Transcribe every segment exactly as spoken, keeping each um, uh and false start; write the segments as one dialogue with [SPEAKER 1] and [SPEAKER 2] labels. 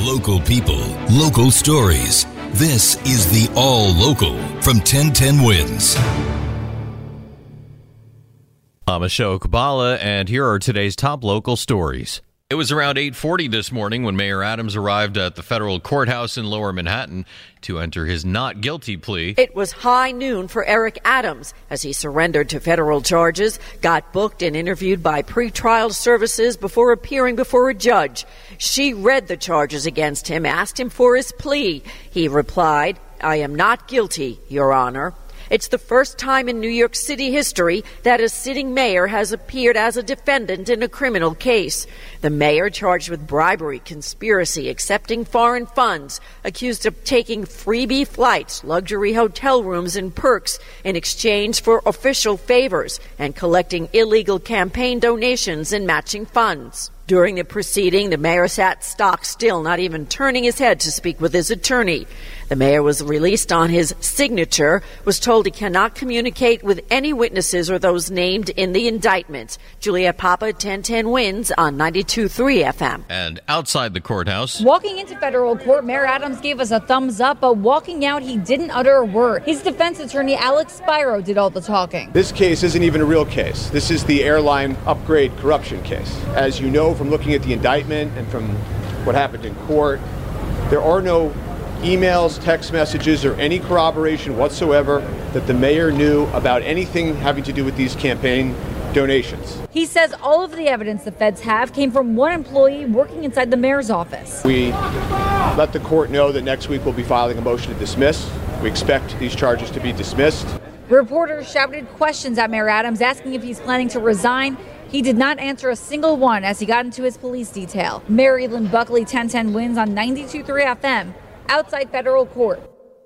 [SPEAKER 1] Local people, local stories. This is the All Local from ten ten Wins.
[SPEAKER 2] I'm Ashok Bala, and here are today's top local stories. It was around eight forty this morning when Mayor Adams arrived at the federal courthouse in Lower Manhattan to enter his not guilty plea.
[SPEAKER 3] It was high noon for Eric Adams as he surrendered to federal charges, got booked and interviewed by pretrial services before appearing before a judge. She read the charges against him, asked him for his plea. He replied, "I am not guilty, Your Honor." It's the first time in New York City history that a sitting mayor has appeared as a defendant in a criminal case. The mayor, charged with bribery, conspiracy, accepting foreign funds, accused of taking freebie flights, luxury hotel rooms, and perks in exchange for official favors, and collecting illegal campaign donations and matching funds. During the proceeding, the mayor sat stock still, not even turning his head to speak with his attorney. The mayor was released on his signature, was told he cannot communicate with any witnesses or those named in the indictment. Juliet Papa, ten ten Wins on ninety-two point three F M.
[SPEAKER 2] And outside the courthouse,
[SPEAKER 4] walking into federal court, Mayor Adams gave us a thumbs up, but walking out, he didn't utter a word. His defense attorney, Alex Spiro, did all the talking.
[SPEAKER 5] This case isn't even a real case. This is the airline upgrade corruption case. As you know from looking at the indictment and from what happened in court, there are no emails, text messages, or any corroboration whatsoever that the mayor knew about anything having to do with these campaign donations.
[SPEAKER 4] He says all of the evidence the feds have came from one employee working inside the mayor's office.
[SPEAKER 5] We let the court know that next week we'll be filing a motion to dismiss. We expect these charges to be dismissed.
[SPEAKER 4] Reporters shouted questions at Mayor Adams, asking if he's planning to resign. He did not answer a single one as he got into his police detail. Mary Lynn Buckley, ten ten Wins on ninety-two point three F M, outside federal court.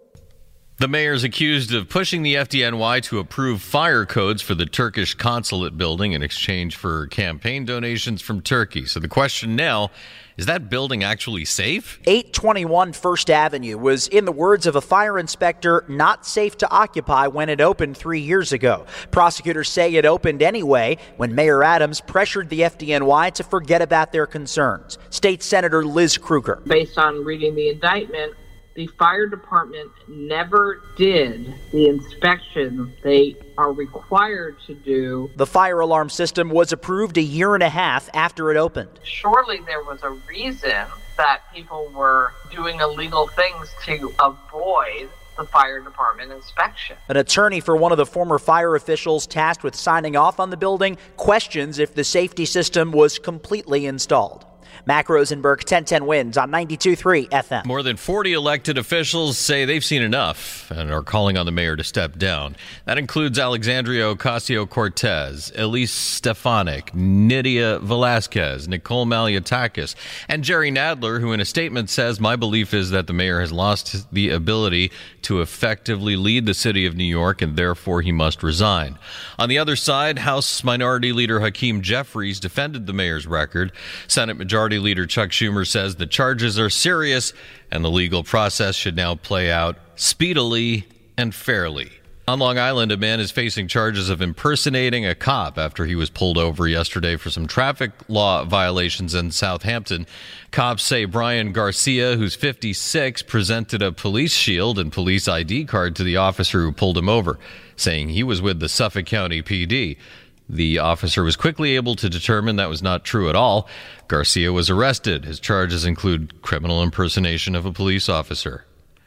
[SPEAKER 2] The mayor's accused of pushing the F D N Y to approve fire codes for the Turkish consulate building in exchange for campaign donations from Turkey. So the question now, is that building actually safe?
[SPEAKER 6] eight twenty-one First Avenue was, in the words of a fire inspector, not safe to occupy when it opened three years ago. Prosecutors say it opened anyway when Mayor Adams pressured the F D N Y to forget about their concerns. State Senator Liz Krueger.
[SPEAKER 7] Based on reading the indictment, the fire department never did the inspection they are required to do.
[SPEAKER 6] The fire alarm system was approved a year and a half after it opened.
[SPEAKER 7] Surely there was a reason that people were doing illegal things to avoid the fire department inspection.
[SPEAKER 6] An attorney for one of the former fire officials tasked with signing off on the building questions if the safety system was completely installed. Mac Rosenberg, ten ten Wins on ninety-two point three F M.
[SPEAKER 2] More than forty elected officials say they've seen enough and are calling on the mayor to step down. That includes Alexandria Ocasio-Cortez, Elise Stefanik, Nydia Velasquez, Nicole Malliotakis, and Jerry Nadler, who in a statement says, "My belief is that the mayor has lost the ability to effectively lead the city of New York and therefore he must resign." On the other side, House Minority Leader Hakeem Jeffries defended the mayor's record. Senate Majority Leader Chuck Schumer says the charges are serious and the legal process should now play out speedily and fairly. On Long Island, a man is facing charges of impersonating a cop after he was pulled over yesterday for some traffic law violations in Southampton. Cops say Brian Garcia, who's fifty-six, presented a police shield and police I D card to the officer who pulled him over, saying he was with the Suffolk County P D. The officer was quickly able to determine that was not true at all. Garcia was arrested. His charges include criminal impersonation of a police officer.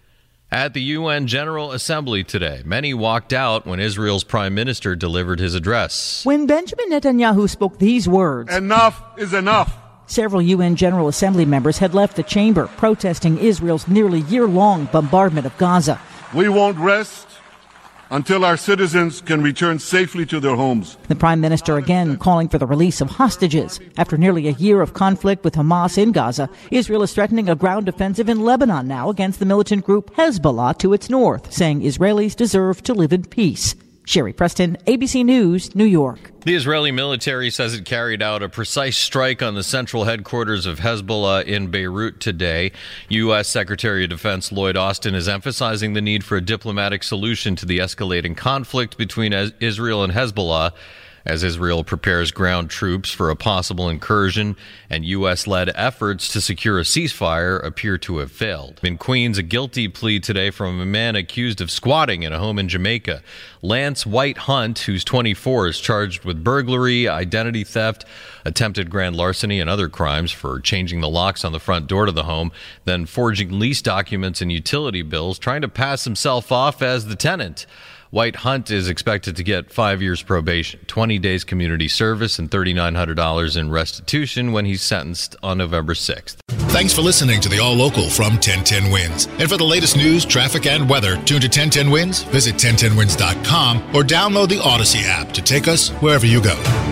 [SPEAKER 2] At the U N General Assembly today, many walked out when Israel's prime minister delivered his address.
[SPEAKER 8] When Benjamin Netanyahu spoke these words,
[SPEAKER 9] "Enough is enough,"
[SPEAKER 8] several U N General Assembly members had left the chamber, protesting Israel's nearly year-long bombardment of Gaza.
[SPEAKER 9] "We won't rest until our citizens can return safely to their homes."
[SPEAKER 8] The Prime Minister again calling for the release of hostages. After nearly a year of conflict with Hamas in Gaza, Israel is threatening a ground offensive in Lebanon now against the militant group Hezbollah to its north, saying Israelis deserve to live in peace. Sherry Preston, A B C News, New York.
[SPEAKER 2] The Israeli military says it carried out a precise strike on the central headquarters of Hezbollah in Beirut today. U S. Secretary of Defense Lloyd Austin is emphasizing the need for a diplomatic solution to the escalating conflict between Israel and Hezbollah. as Israel prepares ground troops for a possible incursion, and U S-led efforts to secure a ceasefire appear to have failed. In Queens, a guilty plea today from a man accused of squatting in a home in Jamaica. Lance White Hunt, who's twenty-four, is charged with burglary, identity theft, attempted grand larceny, and other crimes for changing the locks on the front door to the home, then forging lease documents and utility bills, trying to pass himself off as the tenant. White Hunt is expected to get five years probation, twenty days community service, and three thousand nine hundred dollars in restitution when he's sentenced on November sixth.
[SPEAKER 10] Thanks for listening to the All Local from ten ten Wins. And for the latest news, traffic, and weather, tune to ten ten Wins, visit ten ten wins dot com, or download the Odyssey app to take us wherever you go.